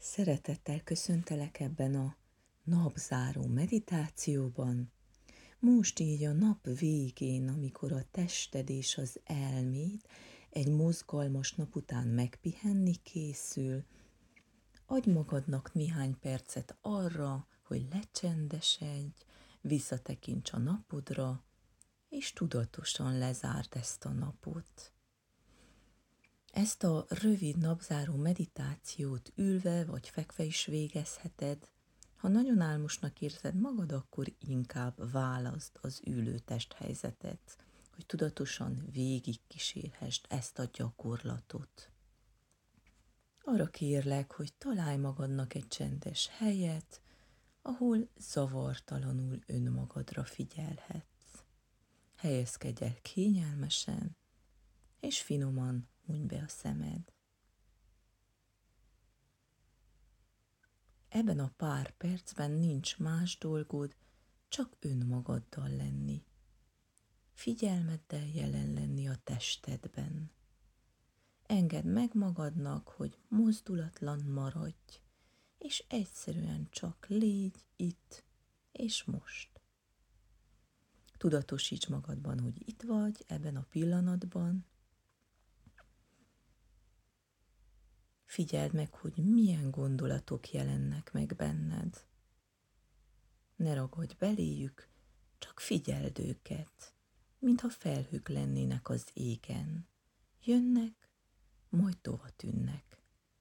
Szeretettel köszöntelek ebben a napzáró meditációban. Most így a nap végén, amikor a tested és az elméd egy mozgalmas nap után megpihenni készül, adj magadnak néhány percet arra, hogy lecsendesedj, visszatekints a napodra, és tudatosan lezárd ezt a napot. Ezt a rövid napzáró meditációt ülve vagy fekve is végezheted. Ha nagyon álmosnak érzed magad, akkor inkább válaszd az ülő testhelyzetet, hogy tudatosan végigkísérhesd ezt a gyakorlatot. Arra kérlek, hogy találj magadnak egy csendes helyet, ahol zavartalanul önmagadra figyelhetsz. Helyezkedj el kényelmesen, és finoman hunyd be a szemed. Ebben a pár percben nincs más dolgod, csak önmagaddal lenni. Figyelmeddel jelen lenni a testedben. Engedd meg magadnak, hogy mozdulatlan maradj, és egyszerűen csak légy itt és most. Tudatosíts magadban, hogy itt vagy ebben a pillanatban. Figyeld meg, hogy milyen gondolatok jelennek meg benned. Ne ragadj beléjük, csak figyeld őket, mintha felhők lennének az égen. Jönnek, majd tovatűnnek.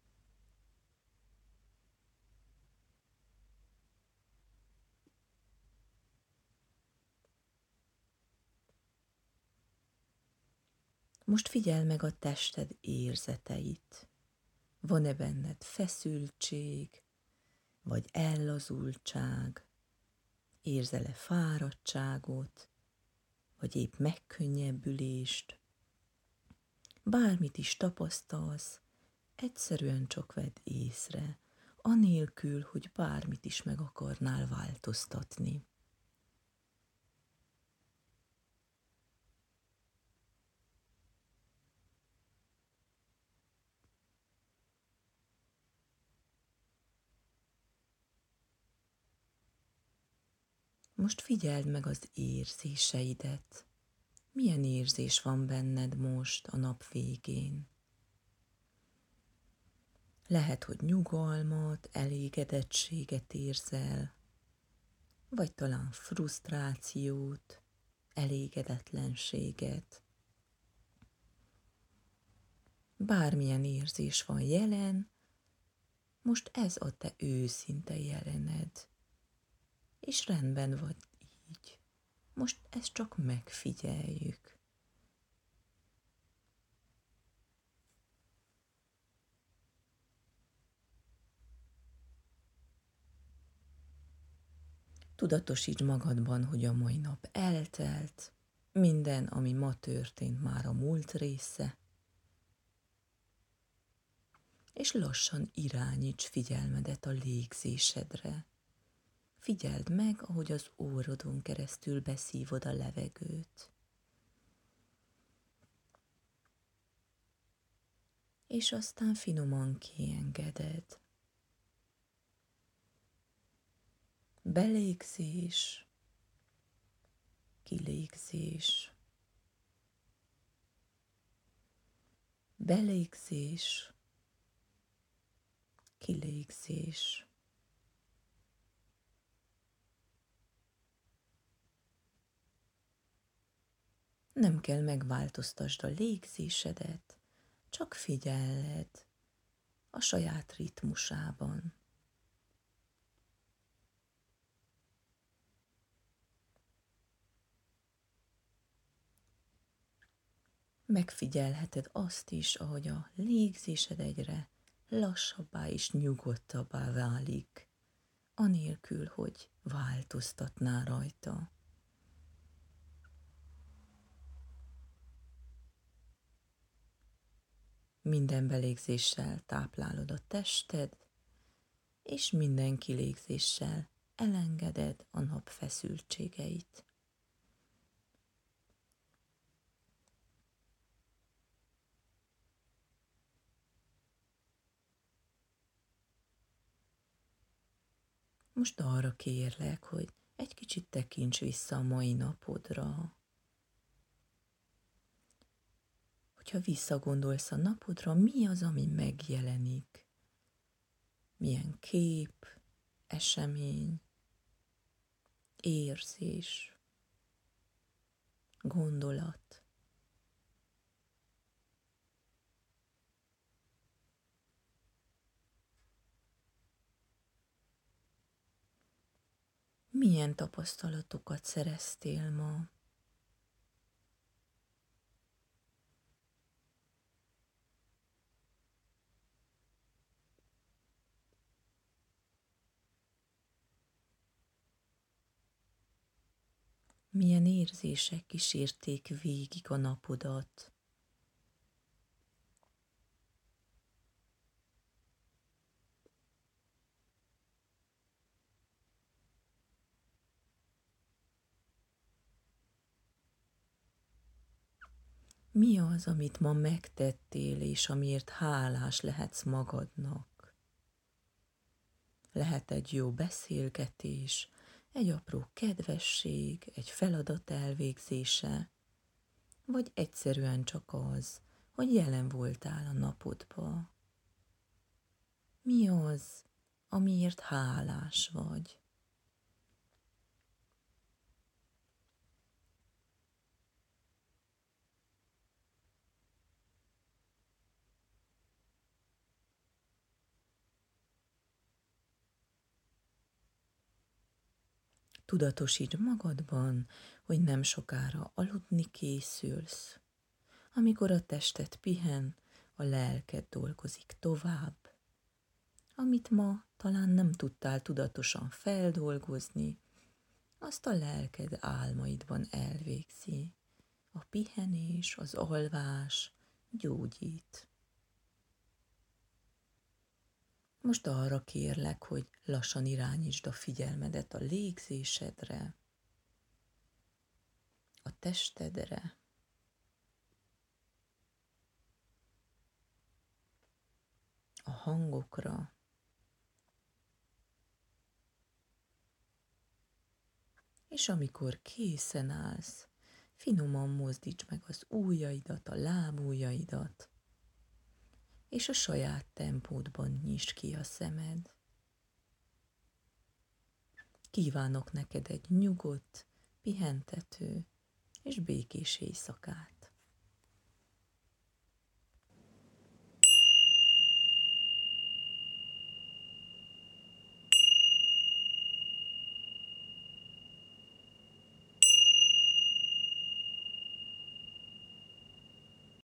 Most figyeld meg a tested érzeteit. Van-e benned feszültség, vagy ellazultság? Érzel-e fáradtságot, vagy épp megkönnyebbülést? Bármit is tapasztalsz, egyszerűen csak vedd észre, anélkül, hogy bármit is meg akarnál változtatni. Most figyeld meg az érzéseidet. Milyen érzés van benned most a nap végén? Lehet, hogy nyugalmat, elégedettséget érzel, vagy talán frusztrációt, elégedetlenséget. Bármilyen érzés van jelen, most ez a te őszinte jelened, és rendben vagy így. Most ezt csak megfigyeljük. Tudatosíts magadban, hogy a mai nap eltelt, minden, ami ma történt, már a múlt része, és lassan irányíts figyelmedet a légzésedre. Figyeld meg, ahogy az orrodon keresztül beszívod a levegőt. És aztán finoman kiengeded. Belégzés, kilégzés, belégzés, kilégzés. Nem kell megváltoztasd a légzésedet, csak figyelled a saját ritmusában. Megfigyelheted azt is, ahogy a légzésed egyre lassabbá és nyugodtabbá válik, anélkül, hogy változtatnál rajta. Minden belégzéssel táplálod a tested, és minden kilégzéssel elengeded a nap feszültségeit. Most arra kérlek, hogy egy kicsit tekints vissza a mai napodra. Hogyha visszagondolsz a napodra, mi az, ami megjelenik? Milyen kép, esemény, érzés, gondolat? Milyen tapasztalatokat szereztél ma? Milyen érzések kísérték végig a napodat? Mi az, amit ma megtettél, és amiért hálás lehetsz magadnak? Lehet egy jó beszélgetés, egy apró kedvesség, egy feladat elvégzése, vagy egyszerűen csak az, hogy jelen voltál a napodba. Mi az, amiért hálás vagy? Tudatosítsd magadban, hogy nem sokára aludni készülsz. Amikor a tested pihen, a lelked dolgozik tovább. Amit ma talán nem tudtál tudatosan feldolgozni, azt a lelked álmaidban elvégzi. A pihenés, az alvás gyógyít. Most arra kérlek, hogy lassan irányítsd a figyelmedet a légzésedre, a testedre, a hangokra, és amikor készen állsz, finoman mozdíts meg az ujjaidat, a lábujjaidat, és a saját tempódban nyisd ki a szemed. Kívánok neked egy nyugodt, pihentető és békés éjszakát.